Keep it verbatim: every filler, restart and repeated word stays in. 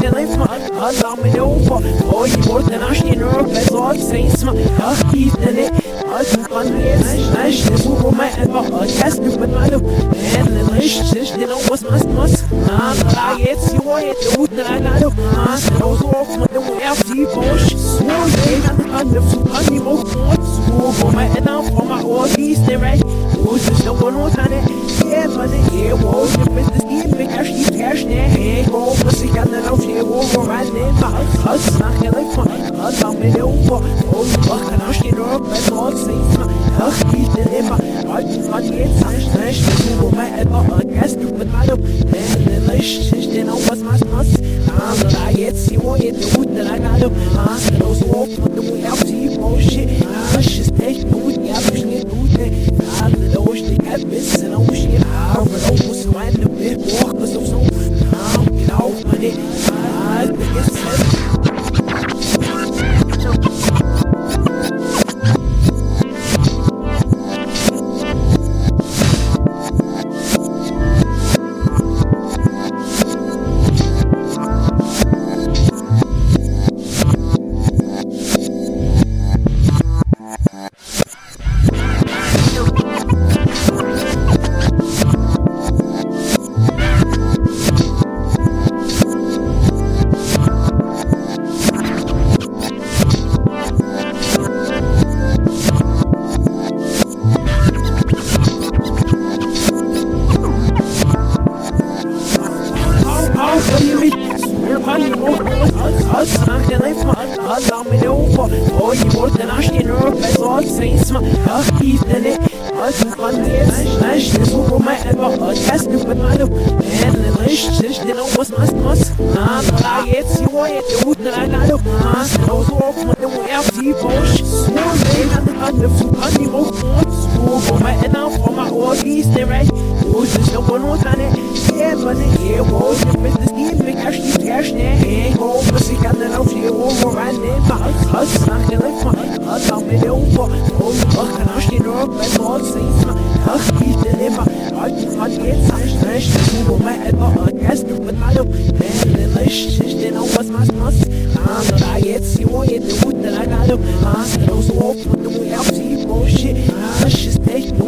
live my Allah me over. Oh, you more than I should know. That's all saints my ah, he's in it. I do fun yes, nice. This will my ever. I cast you with my look. And the lish, you know what's my must. Ah, it's you want it. Do that I got to. Ah, so off with the way out deep bush. So they got the kind of funny more. So for my head out for my all these they right. Who's the show on what on it? Yeah, but the year was the business game. Make a sheet cash there. Hey, go for the gun and I'll share over right there. Us nach der Lippe, us am mit der Ufer. Und was kann ich dir noch bei Gott sehen? Ach, ich bin immer, heute von jetzt an schlecht. Du mein Elfer, gehst du mit meinem Leben Licht. Ich den auch was machst, was? Aber da jetzt die Woche, die Gute, da gar nicht. Hast du los, auf und du auf die Bullshit. Ach, ist echt gut, ja, ich nicht gut. Gerade durch die Geld bisschen auf Shit. Aber da musst du eine Bild, boah, was auf so. Genau, meine, ah, das ist es. Oh, you more than I should know. That's all saints my ah, he's in it. I do fun yes, nice. This will my ever. I cast you with my look. And the lish, just you know what's my must. Ah, it's you want it. Do that I got to. Ah, so off with the way out deep bush. So they got the kind of funny more. So for my head out for my all these they right. Who's the show on what on it? Yeah, but the year was the business game. Make a sheet cash there. Hey, go for the gun and I'll share over right there. Us nach der Lippe, us am mit der Ufer. Und was kann ich dir noch bei Gott sehen? Ach, ich bin immer, heute von jetzt an schlecht. Du mein Elfer, gehst du mit meinem Leben Licht. Ich den auch was machst, was? Aber da jetzt die Woche, die Gute, da gar nicht. Hast du los, auf und du auf die Bullshit. Ach, ist echt nur.